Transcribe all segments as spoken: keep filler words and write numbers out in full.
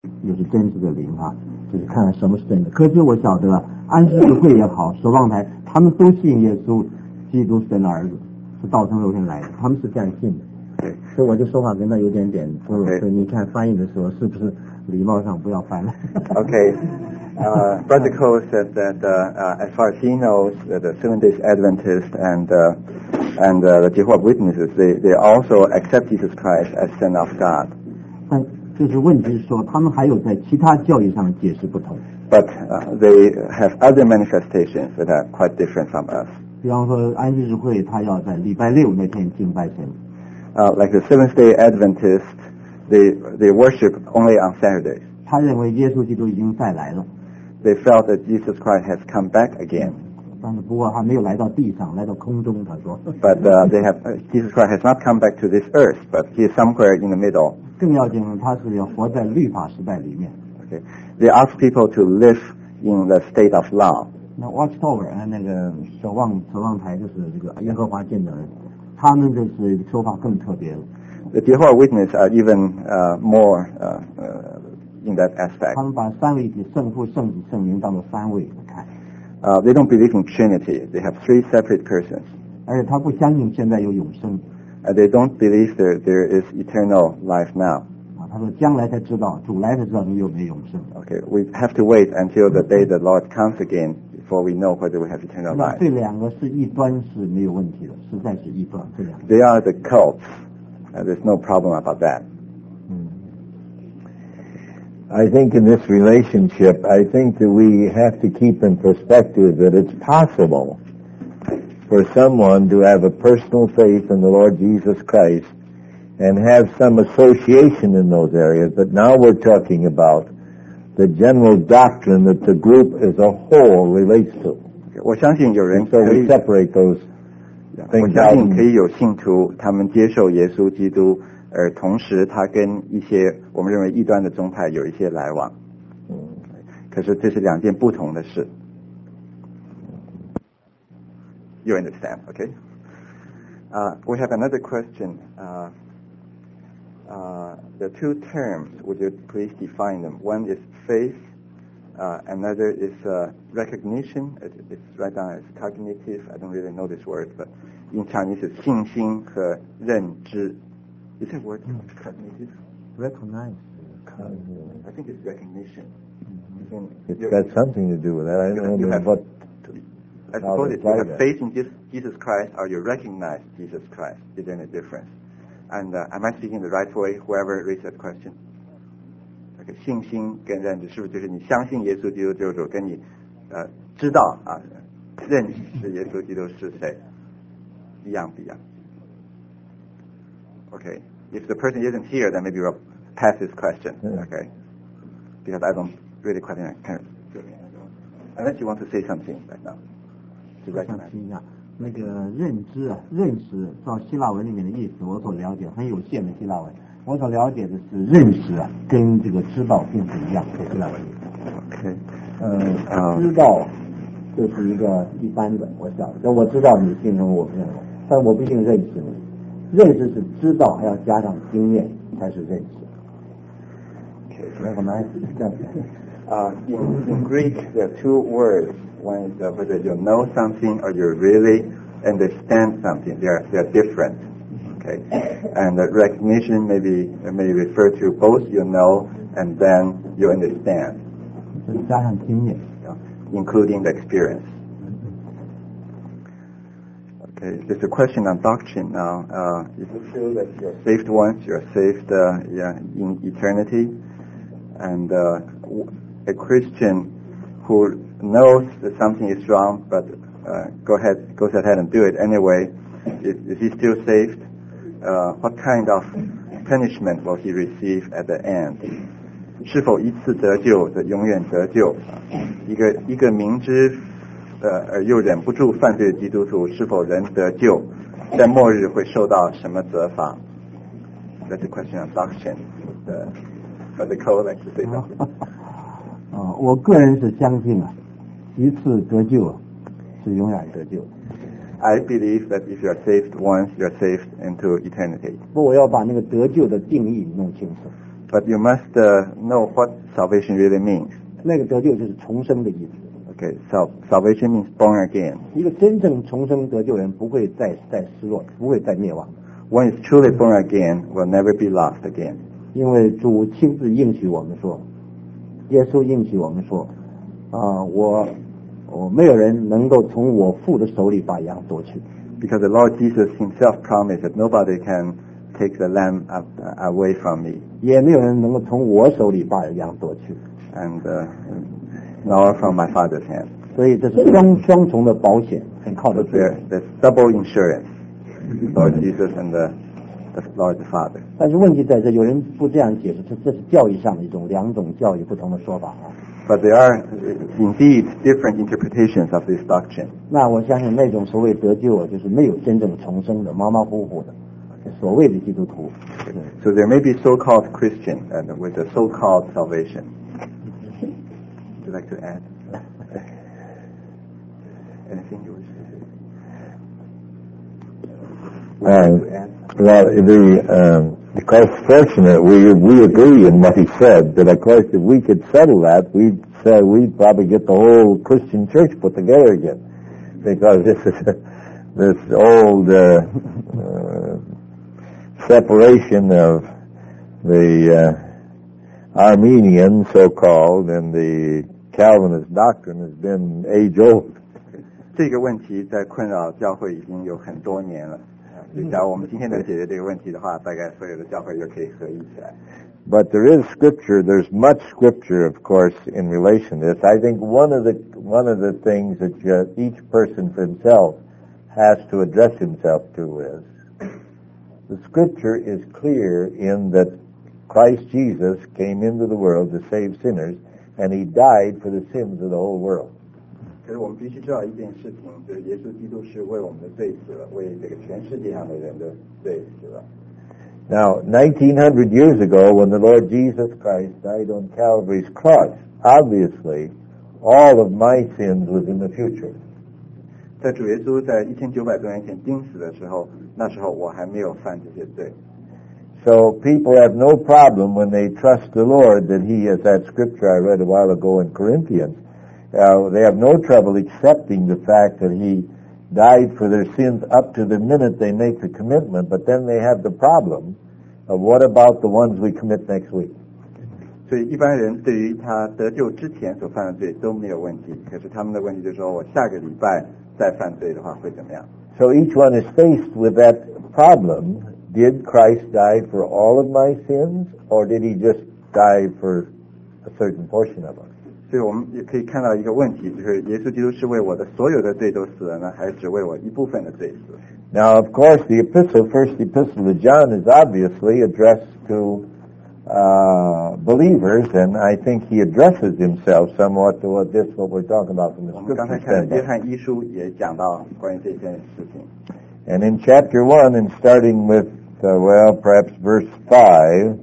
又是真实的灵啊，就是看看什么是真的。可是我晓得安息日会也好，守望台，他们都信耶稣基督是神的儿子，是道成肉身来的，他们是这样信的。对，所以我就说话跟他有点点不如，所以你看翻译的时候是不是礼貌上不要翻了 ？Okay. Uh, Brother Cole said that uh, uh, as far as he knows, uh, the Seventh-day Adventists and uh, and uh, the Jehovah's Witnesses, they they also accept Jesus Christ as Son of God. 但就是问题是说，他们还有在其他教义上解释不同。 But uh, they have other manifestations that are quite different from us. 比方说安息日会，他要在礼拜六那天敬拜神。 Uh, like the Seventh-day Adventists, they they worship only on Saturdays. 他认为耶稣基督已经再来了。 They felt that Jesus Christ has come back again. 但是不过他没有来到地上，来到空中。他说。 But uh, they have uh, Jesus Christ has not come back to this earth, but he is somewhere in the middle. 更要紧，他是要活在律法时代里面。 Okay. They ask people to live in the state of law. 那 Watchtower 啊，那个守望守望台就是这个耶和华见证人，他们就是说法更特别了。 The Jehovah's Witnesses are even uh, more uh, uh, in that aspect. 他们把三位一体圣父、圣子、圣灵当作三位来看。 Uh, they don't believe in Trinity. They have three separate persons. 而且他不相信现在有永生。 Uh, they don't believe there there is eternal life now. 啊，他说将来才知道，主来才知道你有没有永生。 Okay, we have to wait until the day the Lord comes again before we know whether we have eternal life. 这两个是异端是没有问题的，实在是异端。这两个。 They are the cults. Uh, there's no problem about that. I think in this relationship, I think that we have to keep in perspective that it's possible for someone to have a personal faith in the Lord Jesus Christ and have some association in those areas, but now we're talking about the general doctrine that the group as a whole relates to. 我相信有人 so we separate those things out. 我相信可以有信徒，他们接受耶稣基督。而同时他跟一些我们认为异端的宗派有一些来往，可是这是两件不同的事。You understand, okay? Uh, we have another question. Uh, uh, the two terms, would you please define them? One is faith, uh, another is uh, recognition. It, it's right down as cognitive. I don't really know this word, but in Chinese it's 信心和认知。Is it word cognitive? Recognize. I think it's recognition. Mm-hmm. It's got something to do with that. I don't know what. I suppose if you have faith in Jesus Christ or you recognize Jesus Christ, is there any difference? And uh, am I speaking the right way? Whoever raised that question. Okay, 信心跟认知是不是就是你相信耶稣基督救主，跟你呃知道啊认识耶稣基督是谁一样不一样？ Okay. If the person isn't here, then maybe we'll pass this question. Yeah. Okay. Because I don't really quite understand. Unless you want to say something right now. To recognize. 那个认知啊，认识，照希腊文里面的意思，我所了解很有限的希腊文，我所了解的是认识啊，跟这个知道并不一样，在希腊文里。 Okay. 呃，知道就是一个一般的，我晓得，我知道你信任我，但我不一定认识你。认识是知道，还要加上经验才是认识。 Okay, recognize. Uh, in, in Greek, there are two words. One is uh, whether you know something or you really understand something. They are they are different. Okay, and uh, recognition maybe may refer to both you know and then you understand. 加上经验 including the experience. Okay, there's a question on doctrine now. Uh, is it true that you're saved once, you're saved uh, yeah, in eternity? And uh, a Christian who knows that something is wrong, but uh, go ahead, goes ahead and do it anyway, is, is he still saved? Uh, what kind of punishment will he receive at the end? 是否一次得救的永远得救？一个一个明知呃而又忍不住犯罪的基督徒，是否仍得救？在末日会受到什么责罚 ？That's a question of doctrine. The, but the code likes to say something. 啊，我个人是相信啊，一次得救是永远得救。 I believe that if you are saved once, you are saved into eternity. 不，我要把那个得救的定义弄清楚。 But you must uh, know what salvation really means. 那个得救就是重生的意思。 Okay, so salvation means born again. 一个真正重生得救人不会再再失落，不会再灭亡， One is truly born again will never be lost again. 因为主亲自应许我们说，耶稣应许我们说，啊，我我没有人能够从我父的手里把羊夺去。 Because the Lord Jesus himself promised that nobody can take the lamb up, uh, away from me. 也没有人能够从我手里把羊夺去， And uh, nor from my Father's hand. 所以这是双双重的保险，很靠 So 得住。 there, there's double insurance. Lord Jesus and the, the Lord the Father. 但是问题在这，有人不这样解释，这这是教义上的一种两种教义不同的说法啊。 But there are indeed different interpretations of this doctrine. 那我相信那种所谓得救，就是没有真正重生的，马马虎虎的，所谓的基督徒。 So there may be so-called Christian and with a so-called salvation. Would you like to add? Anything you wish to say? Would you like to add? Well, the, um, of course, fortunate, we, we agree in what he said, but of course if we could settle that, we'd say we'd probably get the whole Christian church put together again. Because this is this old uh, uh, separation of the uh, Armenian, so-called, and the Calvinist doctrine has been age-old. 这个问题在困扰教会已经有很多年了。假如我们今天能解决这个问题的话，大概所有的教会就可以合一起来。 But there is scripture. There's much scripture, of course, in relation to this. I think one of the one of the things that you, each person for himself has to address himself to is the scripture is clear in that Christ Jesus came into the world to save sinners, and he died for the sins of the whole world. 可是我们必须知道一件事情，就是耶稣基督是为我们的罪死了，为这个全世界上的人的罪死了。 Now, nineteen hundred years ago, when the Lord Jesus Christ died on Calvary's cross, obviously, all of my sins was in the future. 在主耶稣在一千九百多年前钉死的时候，那时候我还没有犯这些罪。 So people have no problem when they trust the Lord that He, as that scripture I read a while ago in Corinthians, uh, they have no trouble accepting the fact that He died for their sins up to the minute they make the commitment, but then they have the problem of what about the ones we commit next week? 所以一般人对于他得救之前所犯的罪都没有问题，可是他们的问题就是说我下个礼拜再犯罪的话会怎么样？ So each one is faced with that problem. Did Christ die for all of my sins, or did He just die for a certain portion of them? 所以我们也可以看到一个问题，就是耶稣基督是为我的所有的罪都死了呢，还是只为我一部分的罪死？ Now, of course, the epistle, first epistle of John, is obviously addressed to uh, believers, and I think he addresses himself somewhat to what this, what we're talking about from the 我们刚才 scripture 看的约 standpoint. 翰一书也讲到关于这件事情。 And in chapter one, and starting with, uh, well, perhaps verse five,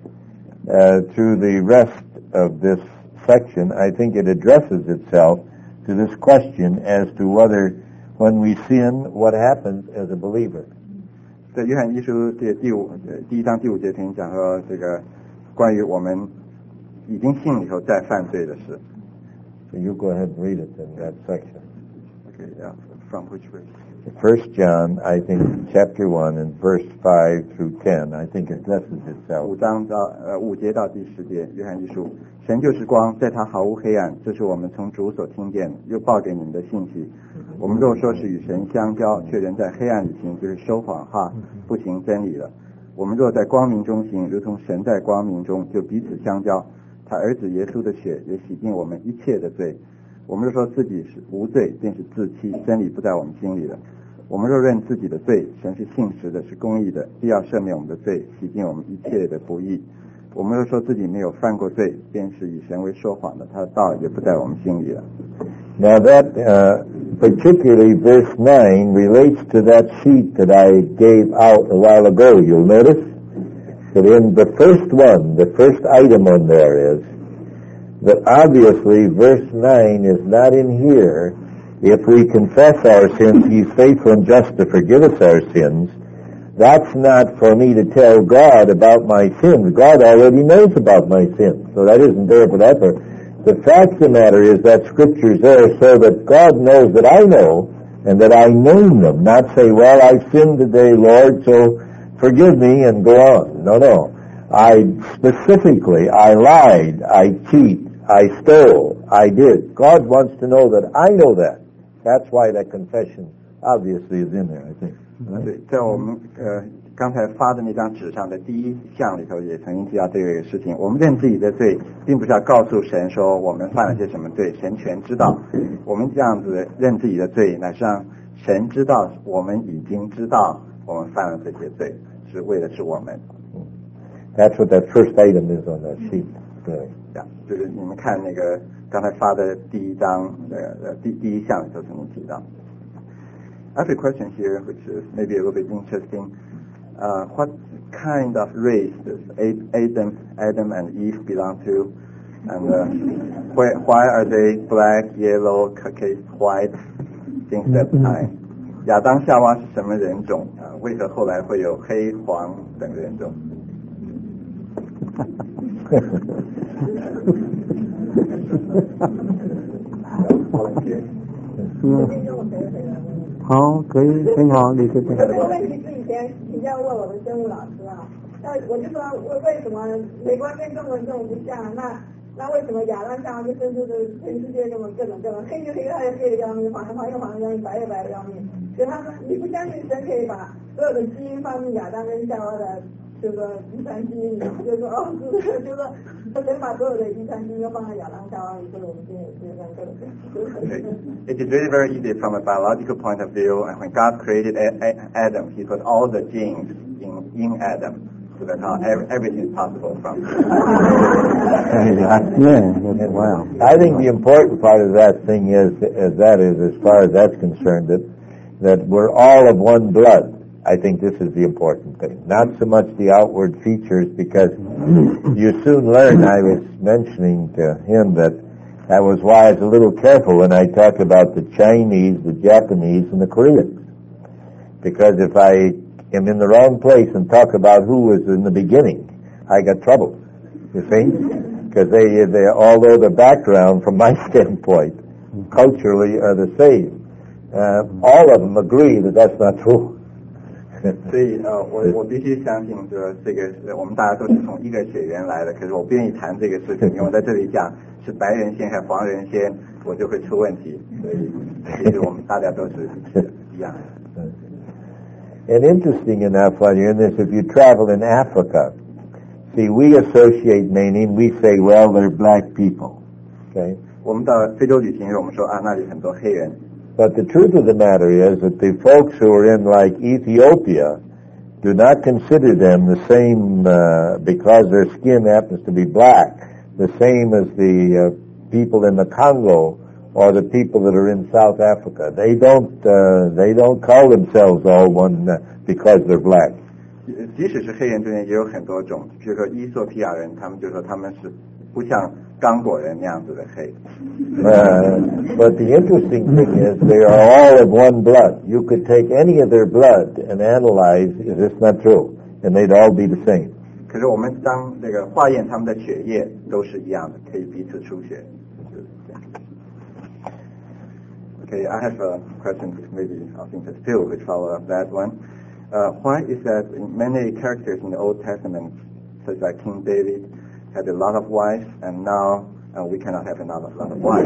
uh, to the rest of this section, I think it addresses itself to this question as to whether when we sin, what happens as a believer. 在约翰一书这第五呃第一章第五节曾经讲说这个关于我们已经信了以后再犯罪的事。 So you go ahead and read it in that section. Okay, yeah, from which verse? First John, I think, chapter one and verse five through ten, I think addresses 五 itself. 章到呃五节到第十节，约翰一书，神就是光，在他毫无黑暗，这是我们从主所听见又报给你们的信息。我们若说是与神相交，却仍在黑暗里行，就是说谎话，不行真理了。我们若在光明中行，如同神在光明中，就彼此相交。他儿子耶稣的血也洗净我们一切的罪。我们若说自己是无罪，便是自欺，真理不在我们心里了。我们若认自己的罪，神是信实的，是公义的，必要赦免我们的罪，洗净我们一切的不义。我们若说自己没有犯过罪，便是以神为说谎的，他的道也不在我们心里了。 Now that, uh, particularly verse nine relates to that sheet that I gave out a while ago. You'll notice that in the first one, the first item on there is that obviously verse nine is not in here. If we confess our sins, He's faithful and just to forgive us our sins, That's not for me to tell God about my sins. God already knows about my sins, so that isn't there for that. The fact of the matter is that Scripture's there so that God knows that I know, and that I name them, not say, well, I sinned today, Lord, so forgive me, and go on. No, no. I specifically, I lied, I cheat, I stole, I did. God wants to know that I know that. That's why that confession obviously is in there, I think. 对，在我们呃刚才发的那张纸上的第一项里头也曾经提到这个事情。我们认自己的罪，并不是要告诉神说我们犯了些什么罪，神全知道。我们这样子认自己的罪，乃是让神知道我们已经知道我们犯了这些罪，是为的是我们。 That's what that first item is on that sheet. 对， 就是你们看那个刚才发的第一张呃第第一项里头曾经提到。I have a question here, which is maybe a little bit interesting. Uh, what kind of race does Adam, Adam and Eve belong to? And uh, why, why are they black, yellow, Caucasian, white, things that time? 亚当夏娃是什么人种啊？为何后来会有黑、黄等人种？ 好，可以，很好，李先生。 这个问题是以前请教过我的生物老师啊，那我就说为为什么美国跟中国这么不像？那那为什么亚当夏娃就生出的全世界这么各种各种，黑就黑，黑就黑的要命，黄就黄就黄的要命，白就白的要命？所以他说你不相信神可以把所有的基因放进亚当跟夏娃的这个遗传基因里，就说哦，是就说神把所有的遗传基因都放在亚当夏娃里，所以我们今天也是跟各种。 It is very, very easy from a biological point of view. And when God created Adam, He put all the genes in, in Adam, so that how everything is possible from. Yeah, wow. I think the important part of that thing is, as that is, as far as that's concerned, that that we're all of one blood. I think this is the important thing, not so much the outward features, because you soon learn. I was mentioning to him that that was why I was a little careful when I talk about the Chinese, the Japanese, and the Koreans. Because if I am in the wrong place and talk about who was in the beginning, I got trouble, you see? Because they, they, although the background, from my standpoint, culturally are the same, uh, all of them agree that that's not true. 所以呃，我我必须相信，说这个我们大家都是从一个血缘来的。可是我不愿意谈这个事情，因为我在这里讲是白人先还是黄人先，我就会出问题。所以其实我们大家都是一样的。 And interesting enough, while you're in this, if you travel in Africa, see, we associate meaning. We say, well, they're black people. Okay. 我们到非洲旅行时，我们说啊，那里很多黑人。 But the truth of the matter is that the folks who are in like Ethiopia do not consider them the same uh, because their skin happens to be black, the same as the uh, people in the Congo or the people that are in South Africa. They don't uh, they don't call themselves all one uh, because they're black. 即使是黑人中间也有很多种，比如说伊索比亚人，他们就说他们是不像刚果人那样子的黑。 Uh, but the interesting thing is they are all of one blood. You could take any of their blood and analyze, is this not true? And they'd all be the same. 可是我们当那个化验他们的血液都是一样的，可以彼此出血。Okay, I have a question, maybe I think that Phil could follow up that one. Uh, why is that many characters in the Old Testament, such as King David, had a lot of wives, and now uh, we cannot have another lot of wives?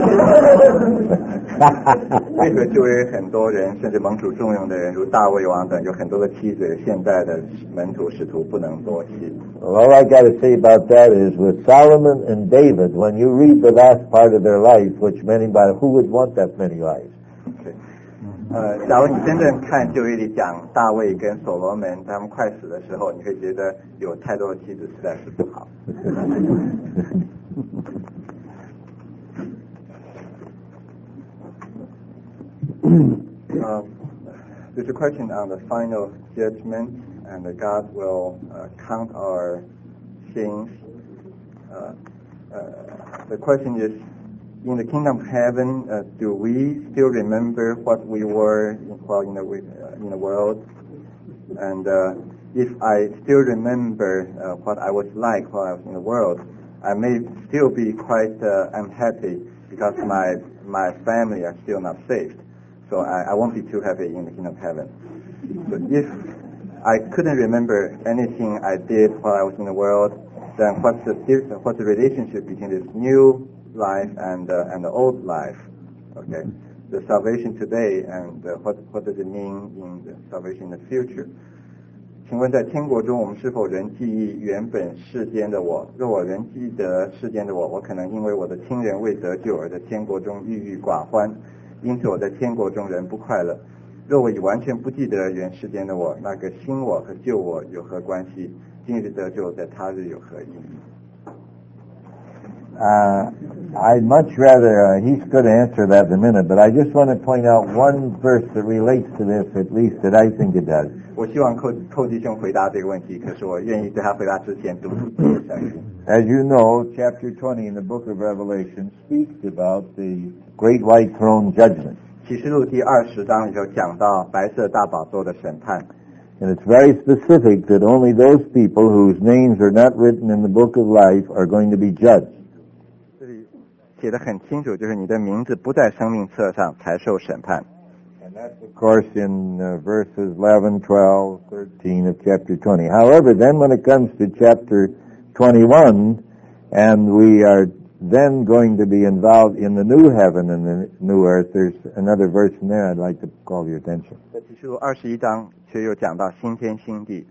为何就有很多人，甚至蒙主重用的人，如大卫王等，有很多的妻子，现在的门徒使徒不能多妻？ Well, all I got to say about that is with Solomon and David, when you read the last part of their life, which many, who would want that many wives? 呃，假如你真正看旧约里讲大卫跟所罗门他们快死的时候，你会觉得有太多的妻子实在是不好。uh, there's a question on the final judgment, and God will uh, count our sins. Uh, uh, the question is, in the kingdom of heaven, uh, do we still remember what we were while in the uh, in the world? And uh, if I still remember uh, what I was like while I was in the world, I may still be quite uh, unhappy because my my family are still not saved. So I, I won't be too happy in the kingdom of heaven. So if I couldn't remember anything I did while I was in the world, then what's the what's the relationship between this new life and uh, and the old life? Okay, the salvation today and uh, what what does it mean in the salvation in the future? 请问在天国中，我们是否仍记忆原本世间的我？若我仍记得世间的我，我可能因为我的亲人未得救而在天国中郁郁寡欢，因此我在天国中仍不快乐。若我已完全不记得原世间的我，那个新我和旧我有何关系？今日得救，在他日有何意义？ Uh, I'd much rather, uh, he's going to answer that in a minute, but I just want to point out one verse that relates to this, at least that I think it does. 我希望寇寇弟兄回答这个问题，可是我愿意在他回答之前读出这个圣经。 As you know, chapter twenty in the book of Revelation speaks about the great white throne judgment. 启示录第二十章里头讲到白色大宝座的审判。 And it's very specific that only those people whose names are not written in the book of life are going to be judged. 这里写得很清楚，就是你的名字不在生命册上才受审判。 And that's, of course, in uh, verses eleven, twelve, thirteen of chapter twenty. However, then when it comes to chapter twenty-one, and we are then going to be involved in the new heaven and the new earth, there's another verse in there I'd like to call your attention. 在启示录二十一章却又讲到新天新地。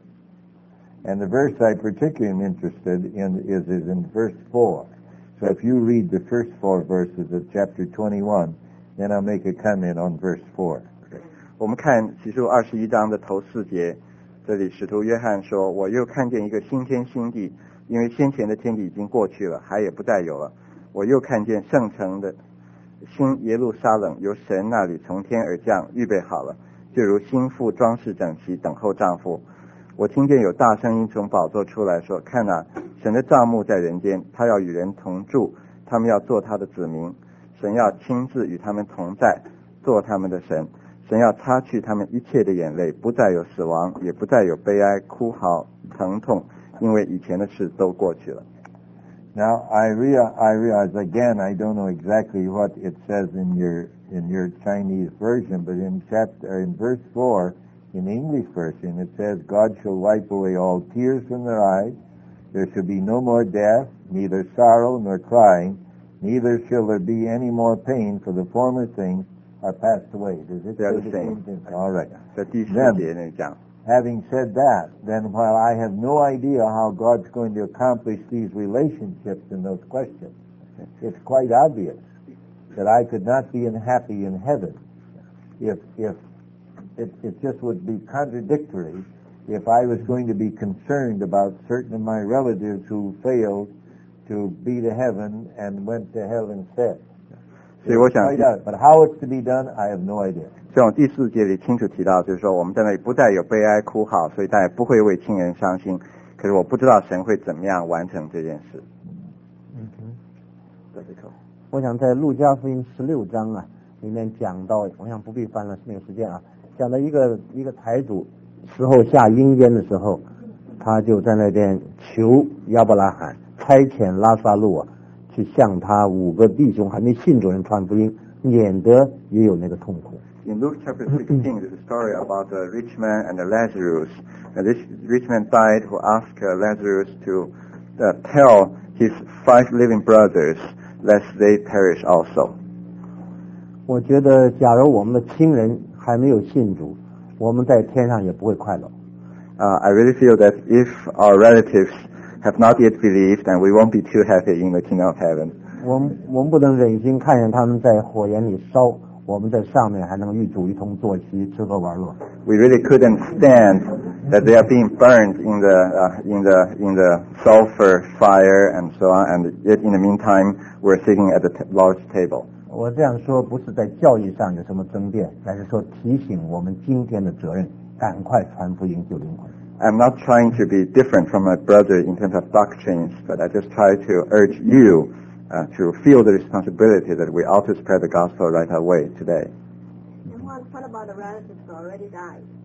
And the verse I particularly am interested in is, is in verse four. So if you read the first four verses of chapter twenty-one, then I'll make a comment on verse four. 我们看启示录二十一章的头四节，这里使徒约翰说：“我又看见一个新天新地，因为先前的天地已经过去了，海也不再有了。我又看见圣城的新耶路撒冷由神那里从天而降，预备好了，就如新妇装饰整齐，等候丈夫。我听见有大声音从宝座出来说：看哪，神的帐幕在人间，他要与人同住，他们要做他的子民。神要亲自与他们同在，做他们的神。神要擦去他们一切的眼泪，不再有死亡，也不再有悲哀、哭嚎、疼痛，因为以前的事都过去了。” Now I real I realize again I don't know exactly what it says in your in your Chinese version, but in chapter in verse four in the English version it says, "God shall wipe away all tears from their eyes. There shall be no more death, neither sorrow nor crying, neither shall there be any more pain, for the former things are passed away." Does it They're say the the same. same thing? All right. 在第四节那里讲。 Having said that, then while I have no idea how God's going to accomplish these relationships in those questions, it's quite obvious that I could not be happy in heaven if if it, it just would be contradictory if I was going to be concerned about certain of my relatives who failed to be to heaven and went to hell instead. 所以我想 Quite out. But how it's to be done, I have no idea. 这种第四节里清楚提到，就是说我们在那里不再有悲哀哭嚎，所以大家不会为亲人伤心。可是我不知道神会怎么样完成这件事。 嗯哼， 这里头， 我想在路加福音十六章啊里面讲到，我想不必翻了那个时间啊，讲到一个一个财主时候下阴间的时候，他就在那边求亚伯拉罕差遣拉撒路啊去向他五个弟兄还没信主人传福音，免得也有那个痛苦。 In Luke chapter sixteen, there's a story about a rich man and a Lazarus. And this rich man died who asked uh, Lazarus to uh, tell his five living brothers lest they perish also. 我觉得，假如我们的亲人还没有信主，我们在天上也不会快乐。 Uh, I really feel that if our relatives have not yet believed, then we won't be too happy in the kingdom of heaven. 我们我们不能忍心看见他们在火焰里烧，我们在上面还能与主一同坐席，吃喝玩乐。 We really couldn't stand that they are being burned in the uh, in the in the sulfur fire and so on, and yet in the meantime we're sitting at the t- Lord's table. 我这样说不是在教义上有什么争辩，而是说提醒我们今天的责任，赶快传福音救灵魂。 I'm not trying to be different from my brother in terms of doctrines, but I just try to urge you uh, to feel the responsibility that we ought to spread the gospel right away today. And what, what about the relatives who already died? That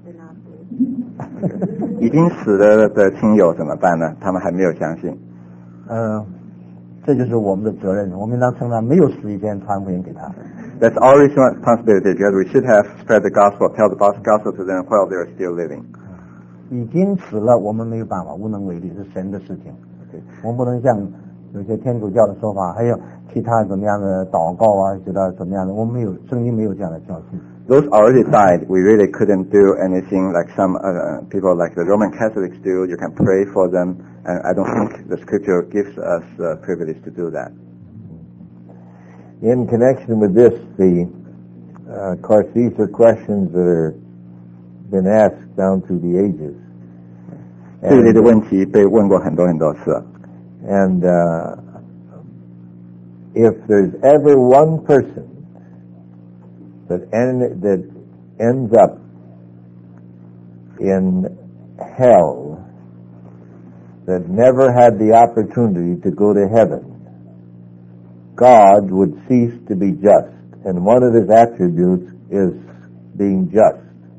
被拿死。 已经死了的亲友怎么办呢？他们还没有相信。 呃，这就是我们的责任，我们应当趁他没有死以前传福音给他。 That's our responsibility because we should have spread the gospel, tell the gospel to them while they are still living. 已经死了，我们没有办法，无能为力，是神的事情。 Okay. 我们不能像有些天主教的说法，还有其他怎么样的祷告啊，觉得怎么样的，我们没有，圣经没有这样的教训。 Those already died. We really couldn't do anything like some uh, people like the Roman Catholics do. You can pray for them, and I don't think the Scripture gives us the privilege to do that. In connection with this, the uh, of course these are questions that are been asked down through the ages. 这类的问题被问过很多很多次。 And uh, if there's ever one person that end, that ends up in hell that never had the opportunity to go to heaven, God would cease to be just, and one of his attributes is being just.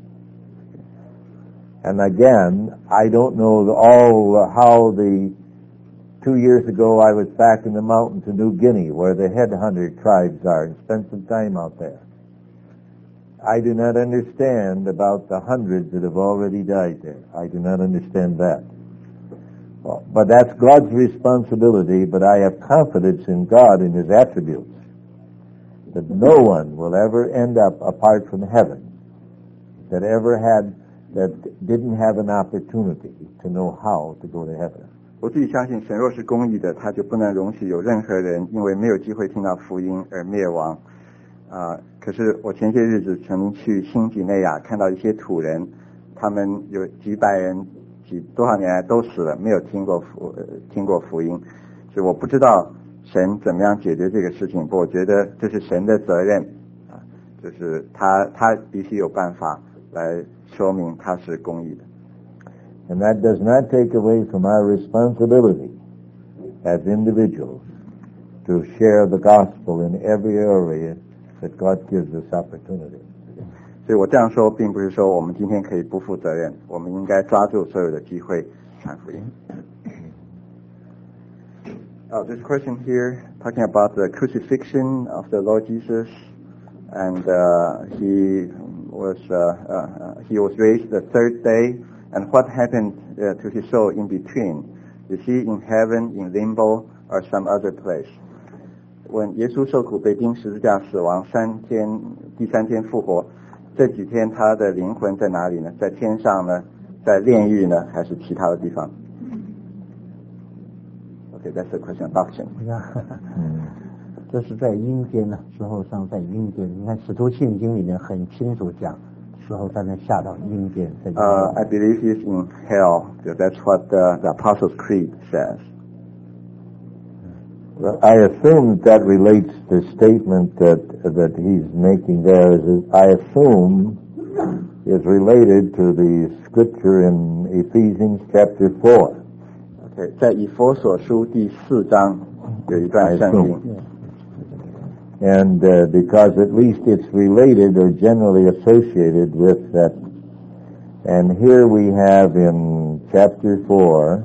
And again, I don't know all uh, how the two years ago I was back in the mountains of New Guinea where the headhunter tribes are and spent some time out there. I do not understand about the hundreds that have already died there. I do not understand that. Well, but that's God's responsibility, but I have confidence in God and his attributes that no one will ever end up apart from heaven that ever had that didn't have an opportunity to know how to go to heaven. 我自己相信神若是公义的，他就不能容许有任何人因为没有机会听到福音而灭亡。啊、呃，可是我前些日子曾经去新几内亚看到一些土人，他们有几百人几多少年来都死了，没有听过福、呃、听过福音，所以我不知道神怎么样解决这个事情，不过我觉得这是神的责任啊，就是他他必须有办法来说明他是公义的。 And that does not take away from our responsibility as individuals to share the gospel in every area that God gives us opportunity. 所以我这样说并不是说我们今天可以不负责任，我们应该抓住所有的机会传福音。Oh, this question here talking about the crucifixion of the Lord Jesus, and uh, he was uh, uh, he was raised the third day, and what happened uh, to his soul in between? Is he in heaven, in limbo, or some other place? 问耶稣受苦被钉十字架死亡三天，第三天复活，这几天他的灵魂在哪里呢？在天上呢？在炼狱呢？还是其他的地方？Okay, that's the question of doctrine. 这是在阴间呢，时候上在阴间。你看《使徒信经》里面很清楚讲，时候在那下到阴间。 Uh, I believe he's in hell. That's what the, the Apostles' Creed says. Well, I assume that relates to the statement that that he's making there. Is I assume is related to the scripture in Ephesians chapter four. Okay, 在以弗所书第四章有一段圣经。 And uh, because at least it's related or generally associated with that. And here we have in chapter four,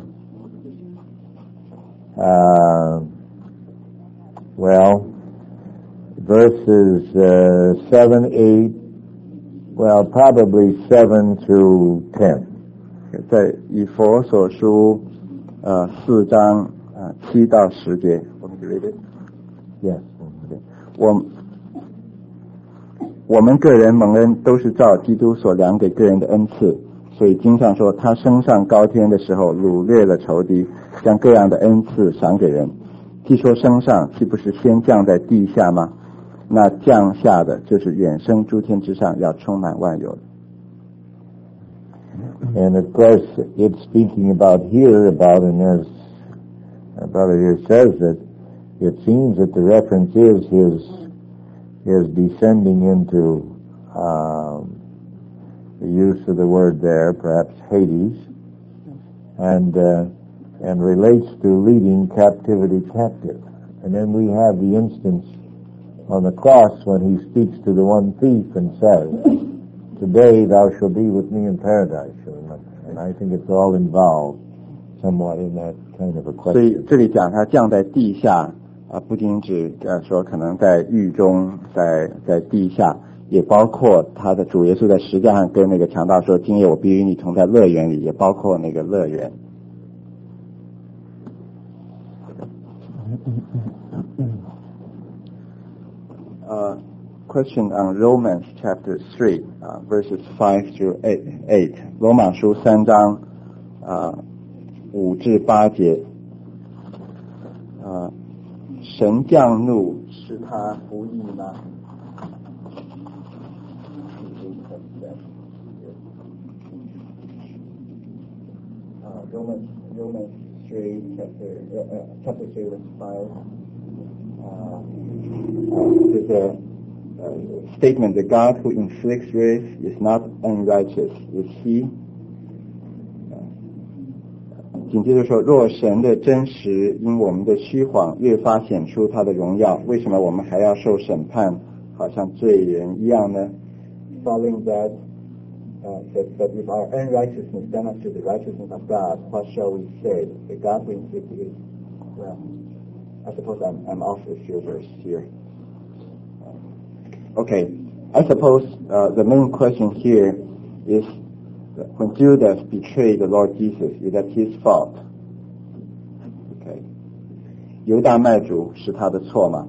uh, well, verses uh, seven, eight, well, probably seven through ten. 在以弗所书呃四章呃七到十节，我们 read it. Yes. 我我们个人蒙恩都是照基督所量给个人的恩赐，所以经上说他升上高天的时候掳掠了仇敌，将各样的恩赐赏给人。既说升上，岂不是先降在地下吗？那降下的就是远升诸天之上，要充满万有的。 And of course, it's speaking about here about, and as our brother here says that it seems that the reference is his is descending into um, the use of the word there, perhaps Hades, and uh, and relates to leading captivity captive. And then we have the instance on the cross when he speaks to the one thief and says, today thou shalt be with me in paradise. And I think it's all involved somewhat in that kind of a 所以 question. 这里讲他降在地下啊，不仅指呃说可能在狱中，在在地下，也包括他的主耶稣在十字架上跟那个强盗说：“今夜我必与你同在乐园里。”也包括那个乐园。Uh, question on Romans chapter three, uh, verses five through eight. eight. 罗马书三章啊五至八节。啊，神降怒是他不义吗？ Uh, Romans Romans three chapter uh, chapter three verse five. Uh, uh, there's a, a statement: the God who inflicts wrath is not unrighteous, is He? 紧接着说，若神的真实因我们的虚谎越发显出他的荣耀，为什么我们还要受审判，好像罪人一样呢？ Following that, uh, that, that if our unrighteousness demonstrates the righteousness of God, what shall we say? The God who inflicts it. Well, I suppose I'm, I'm off a few verses here. Okay, I suppose uh, the main question here is, when Judas betrayed the Lord Jesus, is that his fault? Okay. 犹大卖主是他的错吗？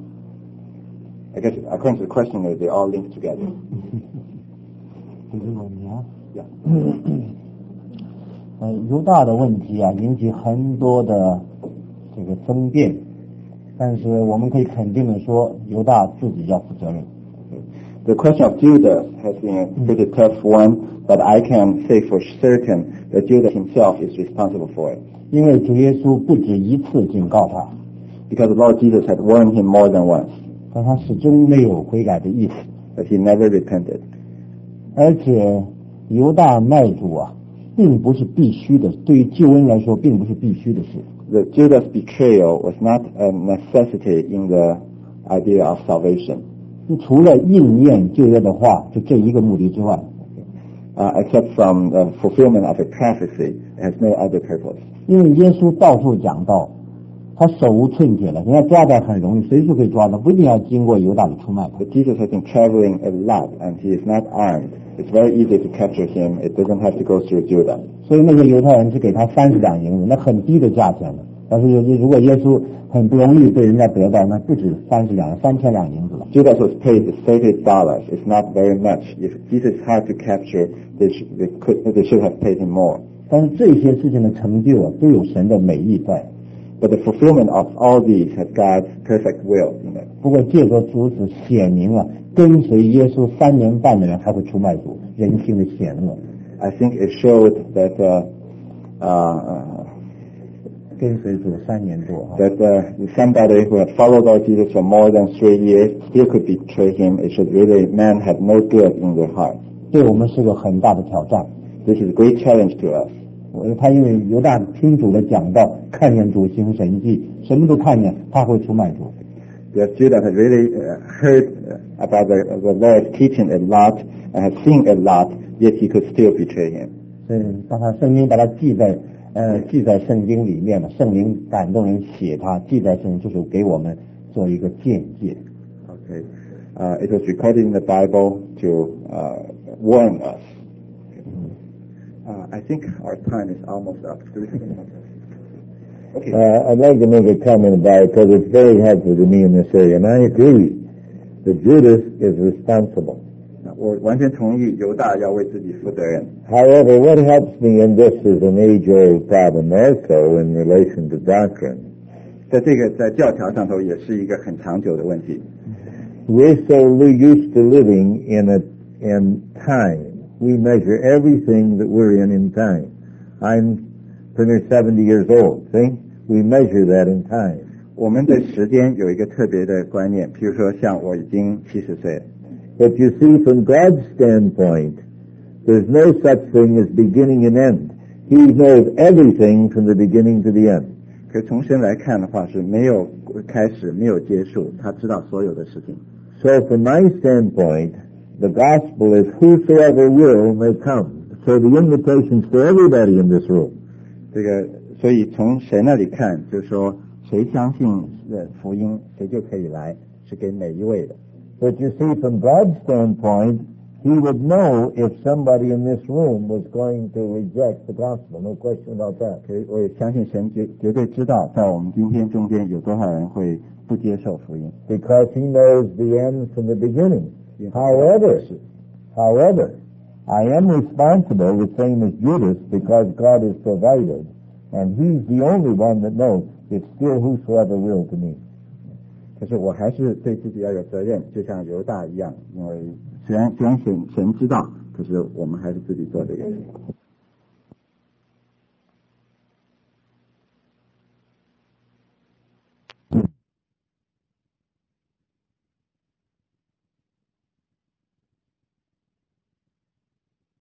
I guess according to the question, they all link together. 这个问题啊， Yeah. 呃，犹大的问题啊，引起很多的这个争辩，但是我们可以肯定的说，犹大自己要负责任。 The question of Judas has been a pretty tough one, but I can say for certain that Judas himself is responsible for it. 因为主耶稣不止一次警告他， Because the Lord Jesus had warned him more than once, 但他始终没有悔改的意思。 but he never repented. 而且犹大卖主啊，并不是必须的，对于救恩来说，并不是必须的事。 The Judas betrayal was not a necessity in the idea of salvation. 除了应验旧约的话，就这一个目的之外， Uh, except from the fulfillment of a prophecy, it has no other purpose. 因为耶稣到处讲道，他手无寸铁了，人家抓到很容易，随时可以抓到，不一定要经过犹大的出卖。 But Jesus has been traveling a lot, and he is not armed. It's very easy to capture him. It doesn't have to go through Judah. 所以那些犹太人只给他三十两银子，那很低的价钱了。但是如果耶稣很不容易被人家得到，那不止三十两，三千两银子了。 Judas was paid thirty dollars. It's not very much. If Jesus is hard to capture, they should, they could, they should have paid him more. 但是这些事情的成就啊，都有神的美意在。 But the fulfillment of all these has God's perfect will in it. 不过借着主此显明了，跟随耶稣三年半的人还会出卖主，人性的险恶。 I think it showed that uh, uh, 跟随主三年多啊， that uh, somebody who had followed our Jesus for more than three years still could betray him. It should really, man had no good in their heart. 对我们是个很大的挑战。 This is a great challenge to us. 我他因为犹大听主的讲道，看见主行神迹，什么都看见，他会出卖主。 Because Judah had really uh, heard uh, about the, the Lord teaching a lot and had seen a lot, yet he could still betray him. 嗯，把他圣经把它记在呃记在圣经里面了，圣灵感动人写它，记在圣经就是给我们做一个见解。 Okay. Uh, it was recorded in the Bible to uh, warn us. Uh, I think our time is almost up. Do we have any more questions? Okay. Uh, I'd like to make a comment about it because it's very helpful to me in this area, and I agree that Judas is responsible. 我完全同意犹大要为自己负责任。 However, what helps me in this is an age-old problem also in relation to doctrine. 在这个在教条上头也是一个很长久的问题。 We're so used to living in a in time. We measure everything that we're in in time. I'm pretty near seventy years old. See, we measure that in time. 我们对时间有一个特别的观念，譬如说像我已经七十岁。 But you see, from God's standpoint, there's no such thing as beginning and end. He knows everything from the beginning to the end. 可是从神来看的话，是没有开始，没有结束，他知道所有的事情。 So from my standpoint, The gospel is whosoever will may come. So the invitation's to everybody in this room. 这个，所以从神那里看，就是说，谁相信呃福音，谁就可以来，是给每一位的。 But you see, from God's standpoint, He would know if somebody in this room was going to reject the gospel. No question about that. 所以我也相信神绝绝对知道，在我们今天中间有多少人会不接受福音。 Because He knows the end from the beginning. However, however, I am responsible, the same as Judas, because God has provided, and He's the only one that knows it's still whosoever will to me. 可是我还是对自己要有责任，就像犹大一样，因为虽然虽然神神知道，可是我们还是自己做这个事。